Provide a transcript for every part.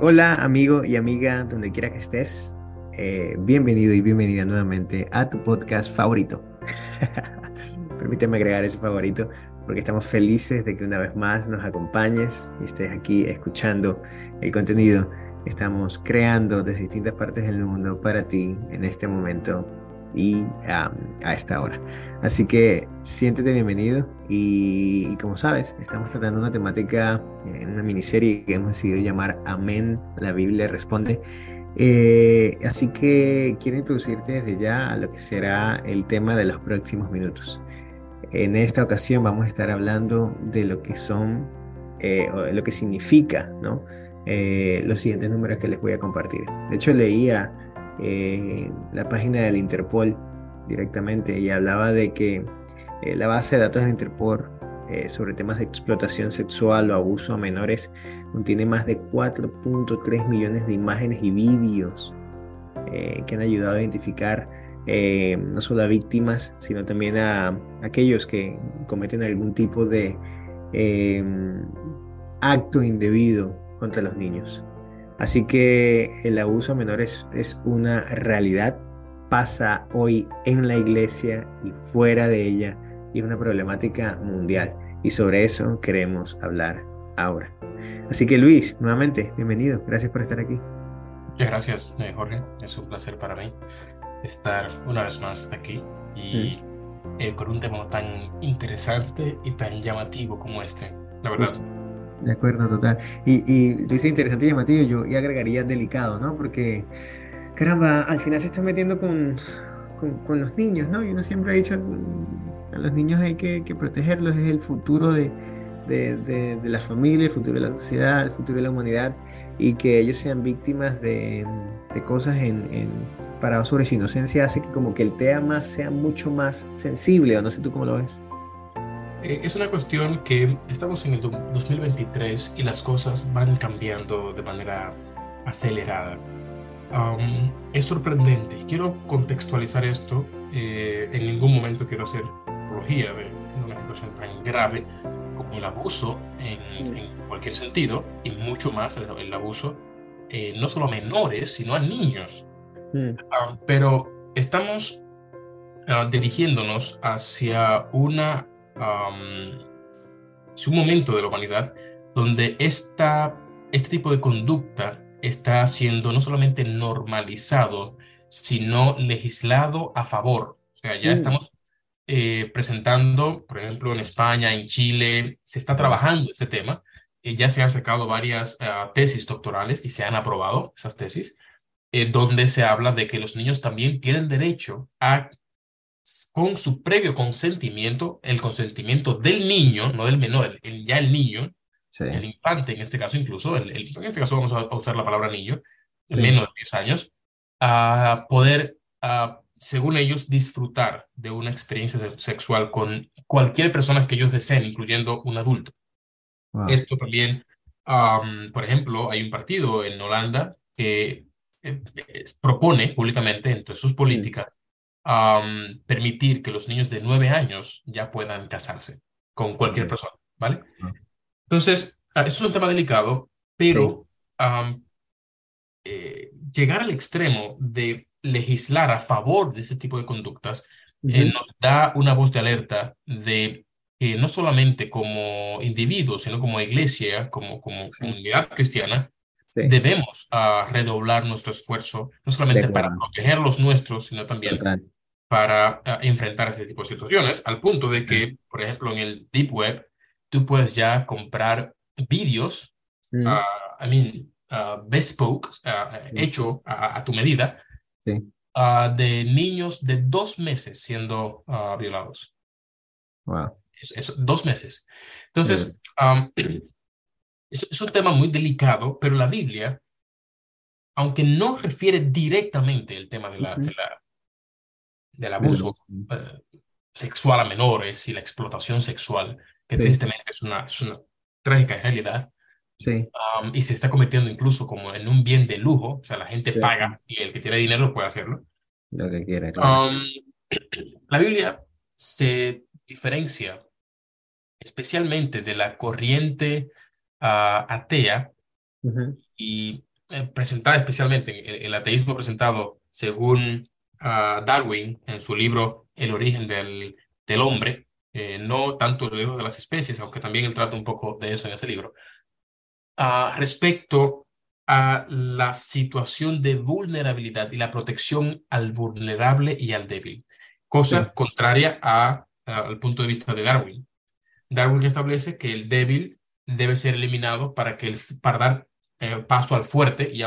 Hola amigo y amiga, donde quiera que estés, bienvenido y bienvenida nuevamente a tu podcast favorito. Permíteme agregar ese favorito porque estamos felices de que una vez más nos acompañes y estés aquí escuchando el contenido que estamos creando desde distintas partes del mundo para ti en este momento y a esta hora. Así que siéntete bienvenido y como sabes, estamos tratando una temática en una miniserie que hemos decidido llamar Amén, la Biblia responde. Así que quiero introducirte desde ya a lo que será el tema de los próximos minutos. En esta ocasión vamos a estar hablando de lo que son, o de lo que significa, ¿no? Los siguientes números que les voy a compartir. De hecho, leía la página del Interpol directamente y hablaba de que la base de datos del Interpol sobre temas de explotación sexual o abuso a menores contiene más de 4.3 millones de imágenes y vídeos que han ayudado a identificar no solo a víctimas, sino también a aquellos que cometen algún tipo de eh, acto indebido contra los niños. Así que el abuso a menores es una realidad, pasa hoy en la iglesia y fuera de ella, y es una problemática mundial. Y sobre eso queremos hablar ahora. Así que Luis, nuevamente, bienvenido. Gracias por estar aquí. Muchas gracias, Jorge. Es un placer para mí estar una vez más aquí Mm. y con un tema tan interesante y tan llamativo como este, la verdad. Justo. De acuerdo, total. Y tú dices interesante y llamativo, yo y agregaría delicado, ¿no? Porque, caramba, al final se está metiendo con los niños, ¿no? Y uno siempre ha dicho, a los niños hay que protegerlos, es el futuro de la familia, el futuro de la sociedad, el futuro de la humanidad, y que ellos sean víctimas de cosas parados sobre su inocencia hace que como que el tema sea mucho más sensible, o no sé tú cómo lo ves. Es una cuestión que estamos en el 2023 y las cosas van cambiando de manera acelerada. Es sorprendente. Quiero contextualizar esto. En ningún momento quiero hacer apología de una situación tan grave como el abuso Mm. en cualquier sentido, y mucho más el abuso no solo a menores, sino a niños. Mm. Pero estamos dirigiéndonos hacia hacia un momento de la humanidad donde este tipo de conducta está siendo no solamente normalizado, sino legislado a favor. O sea, ya Mm. estamos presentando, por ejemplo, en España, en Chile, se está Sí. trabajando este tema. Ya se han sacado varias tesis doctorales y se han aprobado esas tesis, donde se habla de que los niños también tienen derecho a, con su previo consentimiento, el consentimiento del niño, no del menor, ya el niño, Sí. el infante en este caso, incluso, en este caso vamos a usar la palabra niño, Sí. menos de 10 años, a poder, según ellos, disfrutar de una experiencia sexual con cualquier persona que ellos deseen, incluyendo un adulto. Wow. Esto también, por ejemplo, hay un partido en Holanda que propone públicamente entre sus Mm. políticas permitir que los niños de 9 años ya puedan casarse con cualquier Ok. persona, ¿vale? Wow. Entonces, eso es un tema delicado, Sí. pero llegar al extremo de legislar a favor de ese tipo de conductas Ujú. nos da una voz de alerta de que no solamente como individuos, sino como iglesia, como Sí. comunidad cristiana, Sí. debemos redoblar nuestro esfuerzo, no De solamente para acuerdo. proteger los nuestros, sino también Total. para enfrentar ese tipo de situaciones, al punto de Sí. que, por ejemplo, en el Deep Web, tú puedes ya comprar vídeos, Mm. bespoke, Sí. hecho a tu medida, Sí. de niños de 2 meses siendo violados. Wow. 2 meses. Mm. Entonces, es un tema muy delicado, pero la Biblia, aunque no refiere directamente el tema Ujú. del De abuso los- sexual a menores y la explotación sexual, que Sí. tristemente es una trágica realidad, Sí. y se está convirtiendo incluso como en un bien de lujo, o sea, la gente Sí. paga Sí. y el que tiene dinero puede hacerlo. Lo que quiera, claro. Um, la Biblia se diferencia especialmente de la corriente atea Ujú. y presentada especialmente en el ateísmo presentado según Darwin en su libro El origen del hombre, no tanto el origen de las especies, aunque también él trata un poco de eso en ese libro, respecto a la situación de vulnerabilidad y la protección al vulnerable y al débil, Sí, cosa contraria al punto de vista de Darwin. Darwin establece que el débil debe ser eliminado para dar paso al fuerte y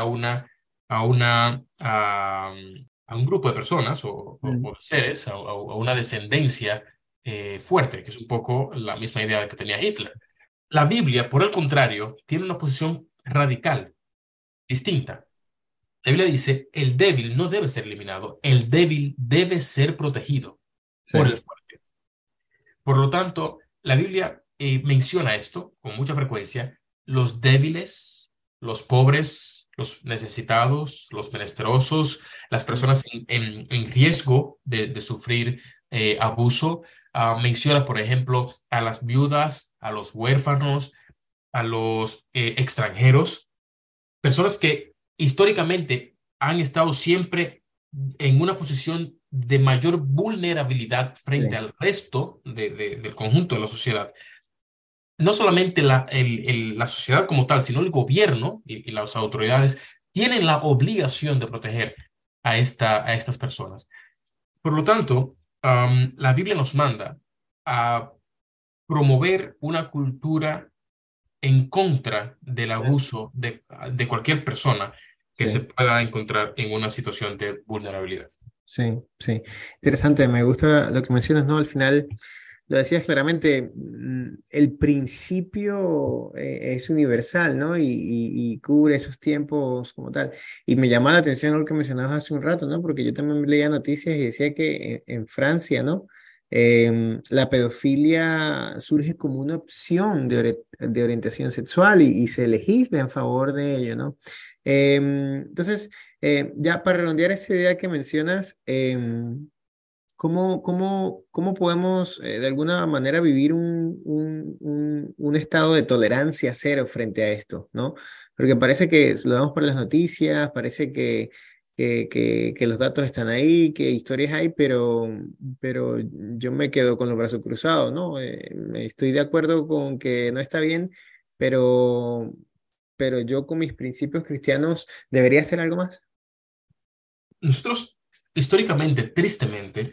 a un grupo de personas mm, o de seres, a una descendencia fuerte, que es un poco la misma idea que tenía Hitler. La Biblia, por el contrario, tiene una posición radical, distinta. La Biblia dice, el débil no debe ser eliminado, el débil debe ser protegido por el sí, fuerte. Por lo tanto, la Biblia menciona esto con mucha frecuencia: los débiles, los pobres, los necesitados, los menesterosos, las mm, personas en riesgo de sufrir abuso. Menciona, por ejemplo, a las viudas, a los huérfanos, a los extranjeros, personas que históricamente han estado siempre en una posición de mayor vulnerabilidad frente sí, al resto del conjunto de la sociedad. No solamente la sociedad como tal, sino el gobierno y las autoridades tienen la obligación de proteger a estas personas. Por lo tanto, la Biblia nos manda a promover una cultura en contra del mm, abuso de cualquier persona que se sí. pueda encontrar en una situación de vulnerabilidad. Sí, sí. Interesante, me gusta lo que mencionas, ¿no? Al final lo decías claramente, el principio es universal, ¿no? Y cubre esos tiempos como tal. Y me llama la atención lo que mencionabas hace un rato, ¿no? Porque yo también leía noticias y decía que en Francia, ¿no? La pedofilia surge como una opción de orientación sexual y se legisla en favor de ello, ¿no? Entonces, ya para redondear esa idea que mencionas, ¿cómo podemos de alguna manera vivir un estado de tolerancia cero frente a esto, ¿no? Porque parece que lo vemos por las noticias, parece que los datos están ahí, que historias hay, pero yo me quedo con los brazos cruzados, ¿no? Estoy de acuerdo con que no está bien, pero, pero yo con mis principios cristianos debería hacer algo más. Nosotros, históricamente, tristemente,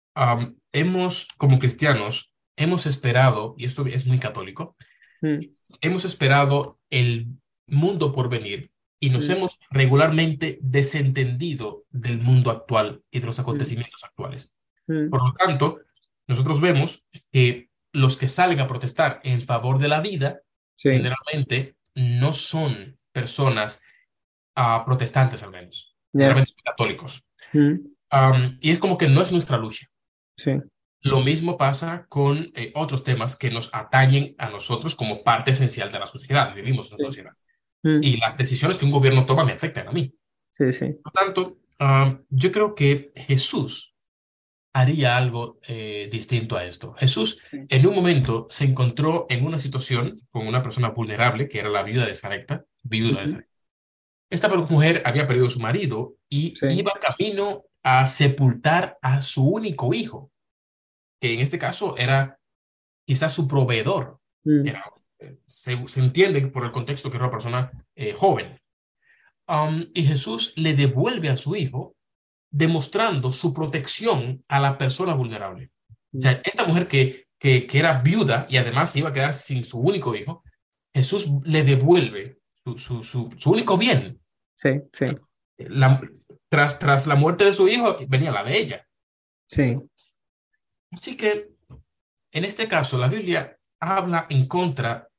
como cristianos, hemos esperado, y esto es muy católico, Mm, hemos esperado el mundo por venir y nos mm, hemos regularmente desentendido del mundo actual y de los mm, acontecimientos actuales. mm. Por lo tanto, nosotros vemos que los que salen a protestar en favor de la vida Sí, generalmente no son personas protestantes, al menos. ya. Generalmente son católicos. Mm, Y es como que no es nuestra lucha. sí. Lo mismo pasa con otros temas que nos atañen a nosotros como parte esencial de la sociedad. Vivimos en una Sí. sociedad. Mm, Y las decisiones que un gobierno toma me afectan a mí. sí, sí. Por lo tanto, yo creo que Jesús haría algo distinto a esto. Jesús Sí. en un momento se encontró en una situación con una persona vulnerable, que era la viuda de Ujú, Sarepta. Esta mujer había perdido a su marido y sí. iba camino a sepultar a su único hijo, que en este caso era quizás su proveedor. Mm, Era, se entiende por el contexto que era una persona joven. Y Jesús le devuelve a su hijo demostrando su protección a la persona vulnerable. O mm, sea, esta mujer que era viuda y además se iba a quedar sin su único hijo, Jesús le devuelve su único bien. sí, sí, La- tras la muerte de su hijo venía la de ella. sí. Así que en este caso la Biblia habla en contra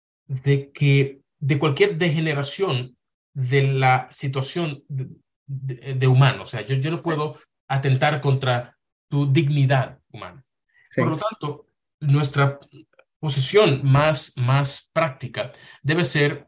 de cualquier degeneración de la situación de humano. O sea, yo no puedo atentar contra tu dignidad humana. Por lo Sí. tanto, nuestra posición más práctica debe ser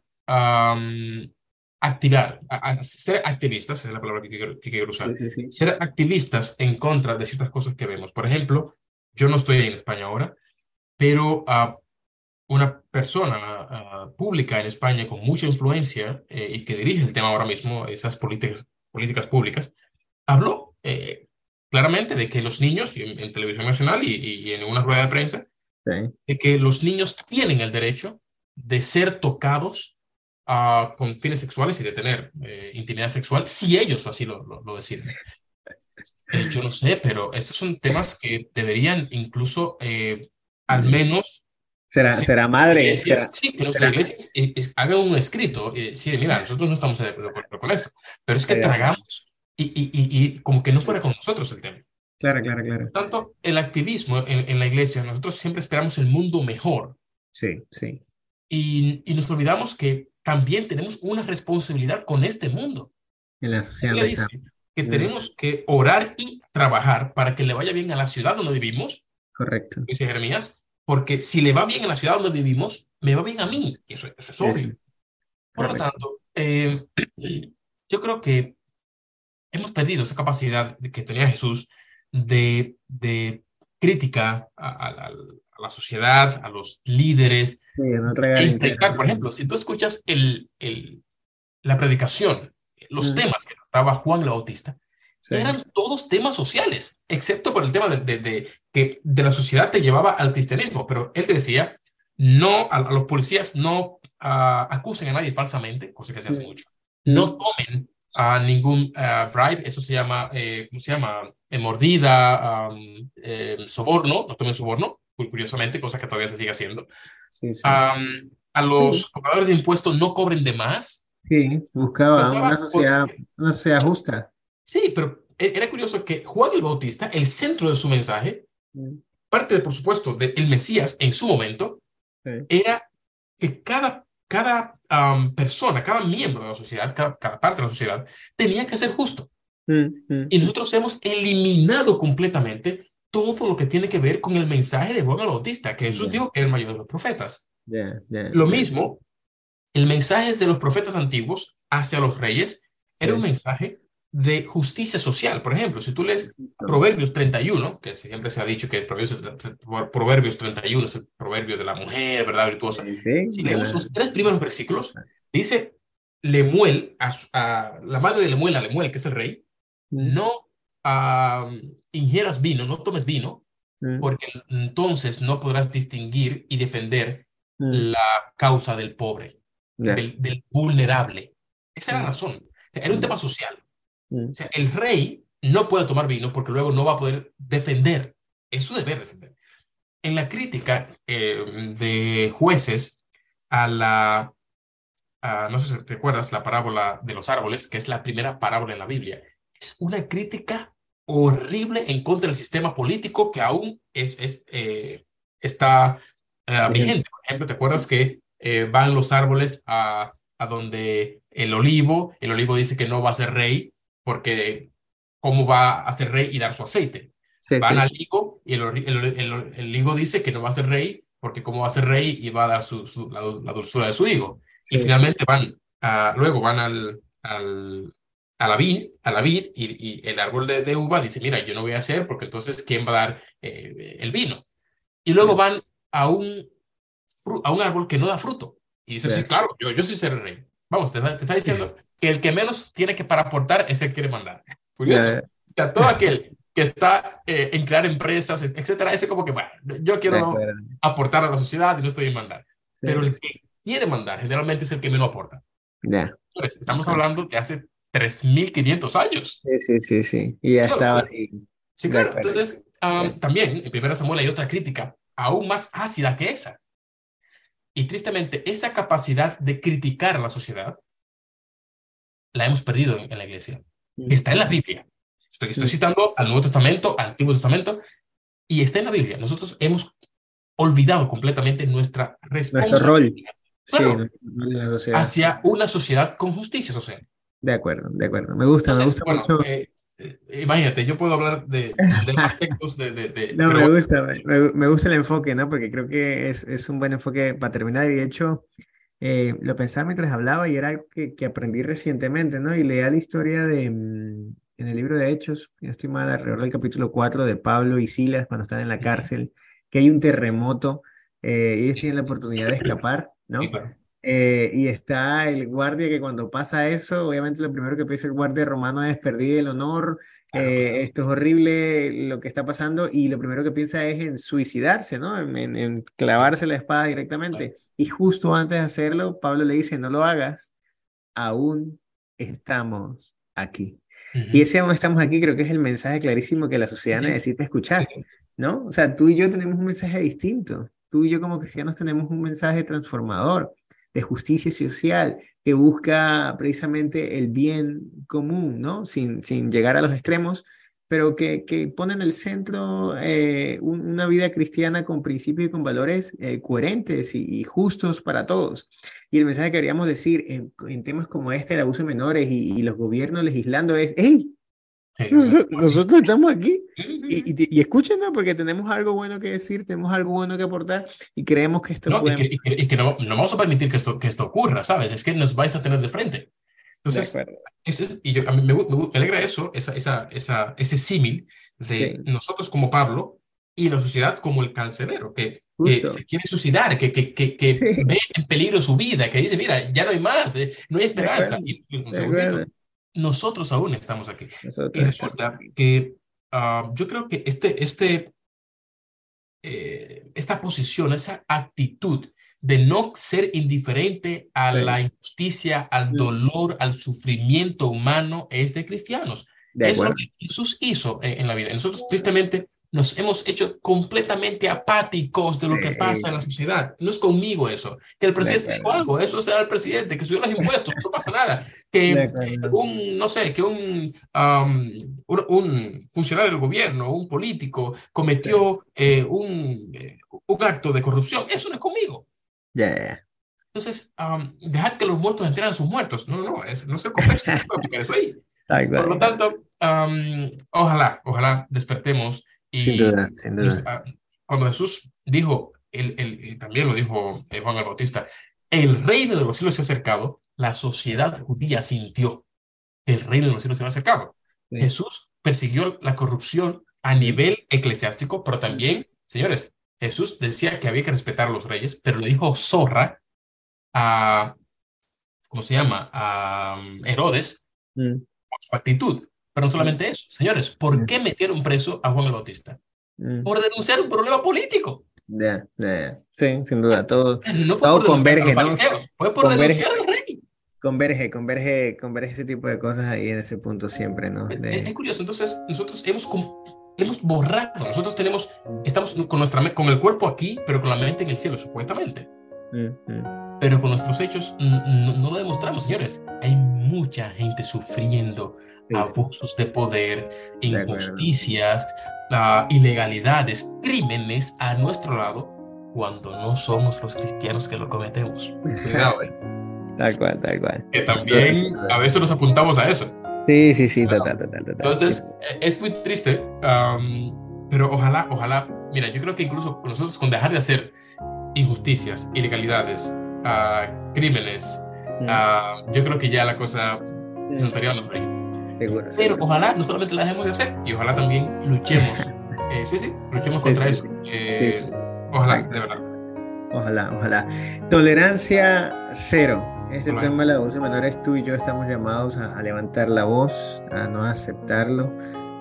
ser activistas, es la palabra que quiero Sí, usar, sí, sí. ser activistas en contra de ciertas cosas que vemos. Por ejemplo, yo no estoy en España ahora, pero una persona pública en España con mucha influencia y que dirige el tema ahora mismo, esas políticas públicas, habló claramente de que los niños, y en televisión nacional y en una rueda de prensa, Sí, de que los niños tienen el derecho de ser tocados con fines sexuales y de tener intimidad sexual si ellos así lo deciden. Yo no sé, pero estos son temas que deberían incluso, al mm. menos, Será, si será madre, iglesias, sí, que nuestras será, iglesias hagan un escrito y decir, mira, nosotros no estamos de acuerdo con esto, pero es que de acuerdo. tragamos y como que no fuera con nosotros el tema. Claro, claro, Por claro. tanto, el activismo en la iglesia, nosotros siempre esperamos el mundo mejor Sí, sí. y nos olvidamos que también tenemos una responsabilidad con este mundo. En la La sociedad Biblia donde estamos. dice que Mm, tenemos que orar y trabajar para que le vaya bien a la ciudad donde vivimos, correcto. dice Jeremías, porque si le va bien a la ciudad donde vivimos, me va bien a mí. Y eso es Eso, obvio. Por lo correcto. tanto, yo creo que hemos perdido esa capacidad que tenía Jesús de crítica a la sociedad, a los líderes, Sí, no e tragar entero. enfrentar. Por ejemplo, si tú escuchas la predicación, los Mm, temas que trataba Juan el Bautista, sí. eran todos temas sociales, excepto por el tema que de la sociedad te llevaba al cristianismo, pero él te decía, no, a los policías no acusen a nadie falsamente, cosa que se hace Mm, mucho, no mm, tomen a ningún bribe, eso se llama, ¿cómo se llama? Mordida, soborno, no tomen soborno, curiosamente, cosa que todavía se sigue haciendo. sí, sí. A Sí, los cobradores de impuestos no cobren de más. sí. Buscaba Empezaba una sociedad justa. sí, pero era curioso que Juan el Bautista, el centro de su mensaje, Mm, parte, por supuesto, del Mesías en su momento, sí. era que cada persona, cada miembro de la sociedad, cada parte de la sociedad, tenía que ser justo. Mm, mm. Y nosotros hemos eliminado completamente todo lo que tiene que ver con el mensaje de Juan el Bautista, que Jesús Ya, dijo que era el mayor de los profetas. ya, ya, Lo ya. mismo, el mensaje de los profetas antiguos hacia los reyes era un Sí. mensaje de justicia social. Por ejemplo, si tú lees No. Proverbios 31, que siempre se ha dicho que Proverbios 31 es el proverbio de la mujer, ¿verdad? Virtuosa. Sí, sí, Si leemos los tres primeros versículos, dice Lemuel, a la madre de Lemuel, a Lemuel, que es el rey, Mm, no ingieras vino, no tomes vino, mm, porque entonces no podrás distinguir y defender mm, la causa del pobre, ya, del vulnerable. Esa era la mm, razón. O sea, era un tema mm, social. O mm, sea, el rey no puede tomar vino porque luego no va a poder defender. Es su deber defender. En la crítica de jueces a no sé si te acuerdas, la parábola de los árboles, que es la primera parábola en la Biblia, es una crítica horrible en contra del sistema político que aún está vigente. vigente. Por ejemplo, ¿te acuerdas que van los árboles a donde el olivo dice que no va a ser rey porque cómo va a ser rey y dar su aceite? Sí, Van sí, al sí. higo y el higo dice que no va a ser rey porque cómo va a ser rey y va a dar la dulzura de su higo. Y Sí, sí. finalmente luego van a la vid y el árbol de uva dice, mira, yo no voy a hacer porque entonces ¿quién va a dar el vino? Y luego Ya, van a un árbol que no da fruto. Y dice, sí, ya, claro, yo sí seré rey. Vamos, te está diciendo que el que menos tiene que para aportar es el que quiere mandar. Curioso. ya, O sea, todo aquel que está en crear empresas, etcétera, ese como que, bueno, yo de quiero acuerdo. aportar a la sociedad y no estoy en mandar. Pero Sí, el que quiere mandar generalmente es el que menos aporta. ya, Entonces, de estamos acuerdo. hablando de hace 3.500 años. Sí, sí, sí, sí. Y ya Es una estaba locura. ahí. Sí, De claro. acuerdo. Entonces, Ya. también en Primera Samuel hay otra crítica aún más ácida que esa. Y tristemente, esa capacidad de criticar a la sociedad la hemos perdido en la iglesia. Mm, Está en la Biblia. Estoy mm. citando al Nuevo Testamento, al Antiguo Testamento, y está en la Biblia. Nosotros hemos olvidado completamente nuestra Nuestro rol. responsabilidad, Sí, claro, nuestro rol en la sociedad. hacia una sociedad con justicia social. De acuerdo, de acuerdo. Me Entonces, gusta bueno, mucho. imagínate, yo puedo hablar de más textos, No, pero me bueno, gusta, me gusta el enfoque, ¿no? Porque creo que es un buen enfoque para terminar. Y de hecho, lo pensaba mientras hablaba y era algo que aprendí recientemente, ¿no? Y leía la historia en el libro de Hechos, si no estoy mal, alrededor del capítulo 4 de Pablo y Silas cuando están en la cárcel, que hay un terremoto ellos tienen la oportunidad de escapar, Sí, ¿no? claro. Y está el guardia que cuando pasa eso, obviamente lo primero que piensa el guardia romano es perdí el honor, Claro, claro. esto es horrible lo que está pasando y lo primero que piensa es en suicidarse, ¿no? En Sí, clavarse la espada claro. directamente. Y justo antes de hacerlo, Pablo le dice, no lo hagas, aún estamos aquí. Y Ujú. ese aún estamos aquí creo que es el mensaje clarísimo que la Sí, sociedad sí, necesita sí, escuchar, sí. ¿no? O sea, tú y yo tenemos un mensaje distinto. Tú y yo como cristianos tenemos un mensaje transformador de justicia social que busca precisamente el bien común, ¿no? Sin llegar a los extremos, pero que pone en el centro una vida cristiana con principios y con valores coherentes y justos para todos. Y el mensaje que queríamos decir en temas como este, el abuso de menores y los gobiernos legislando es, hey, Sí, o sea, aquí. nosotros estamos aquí Sí, sí, sí, sí. y escúchenos porque tenemos algo bueno que decir, tenemos algo bueno que aportar y creemos que esto No, puede... y que no, no vamos a permitir que esto ocurra, ¿sabes? Es que nos vais a tener de frente. De Entonces, acuerdo. y yo, a mí me alegra eso, ese símil de Sí, nosotros como Pablo y la sociedad como el cancelero, que justo. se quiere suicidar, que ve en peligro su vida, que dice, mira, ya no hay más, no hay De esperanza. acuerdo, Y un de acuerdo. segundito, nosotros aún estamos aquí. Y Nosotros estamos resulta aquí. que yo creo que esta posición, esa actitud de no ser indiferente a Sí. la injusticia, al Mm, dolor, al sufrimiento humano, es de cristianos. de Es lo acuerdo. que Jesús hizo en la vida. Nosotros, tristemente, nos hemos hecho completamente apáticos de lo que pasa en la sociedad. No es conmigo eso. Que el De presidente dijo acuerdo. algo, eso será el presidente, que subió los impuestos, no pasa nada. De Que acuerdo. no sé, que un funcionario del gobierno, un político, Sí. cometió un acto de corrupción. Eso no es conmigo. Ya, ya, ya. Entonces, dejad que los muertos entierren a sus muertos. No, no, no, no es el contexto. No puedo aplicar eso ahí. Tal Por cual, lo tal cual. tanto, ojalá despertemos Sin y duda, sin nos- duda. ah, cuando Jesús dijo, y también lo dijo Juan el Bautista, el reino de los cielos se ha acercado, la sociedad judía sintió que el reino de los cielos se ha acercado. Sí. Jesús persiguió la corrupción a Mm, nivel eclesiástico, pero mm, también, señores, Jesús decía que había que respetar a los reyes, pero le dijo zorra a, ¿cómo se llama? A Herodes mm, por su actitud. Pero no mm, solamente eso, señores, ¿por mm, qué metieron preso a Juan el Bautista? mm. Por denunciar un problema político. Ya, ya, ya. Sí, sin duda, todo, No fue por todo denunciar a los converge, ¿no? fariseos, fue por Converge, denunciar al rey. converge ese tipo de cosas ahí en ese punto siempre, ¿no? Es curioso, entonces nosotros hemos borrado, nosotros estamos con, con el cuerpo aquí, pero con la mente en el cielo, supuestamente. Mm, mm. Pero con nuestros hechos no lo demostramos, señores. Hay mucha gente sufriendo Sí, sí, abusos de poder, de acuerdo. injusticias, ilegalidades, crímenes a nuestro lado cuando no somos los cristianos que lo cometemos. Cuidado, Tal cual, tal cual. que Sin duda, sin también a duda. veces nos apuntamos a eso. Sí, sí, sí, total, total, total. Sí. Entonces, es muy triste, pero ojalá, mira, yo creo que incluso nosotros con dejar de hacer injusticias, ilegalidades, crímenes, Mm, yo creo que ya la cosa se mm. notaría a los reyes. Seguro, Pero seguro. ojalá no solamente la dejemos de hacer, y ojalá también luchemos, sí, luchemos Sí, contra sí, eso. sí. Sí, sí. Ojalá, Tal de cual. verdad. Ojalá, ojalá. Tolerancia cero. Este Ojalá. tema del abuso de menores, tú y yo estamos llamados a levantar la voz, a no aceptarlo,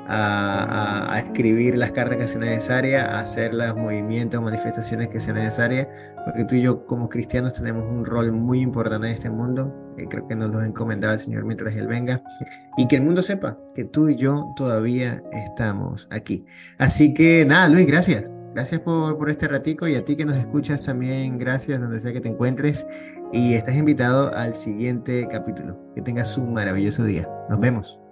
a escribir las cartas que sean necesarias, a hacer los movimientos, manifestaciones que sean necesarias, porque tú y yo como cristianos tenemos un rol muy importante en este mundo. Creo que nos lo ha encomendado el Señor mientras Él venga, y que el mundo sepa que tú y yo todavía estamos aquí. Así que nada, Luis, gracias. Gracias por este ratico y a ti que nos escuchas también, gracias donde sea que te encuentres y estás invitado al siguiente capítulo. Que tengas un maravilloso día. Nos vemos.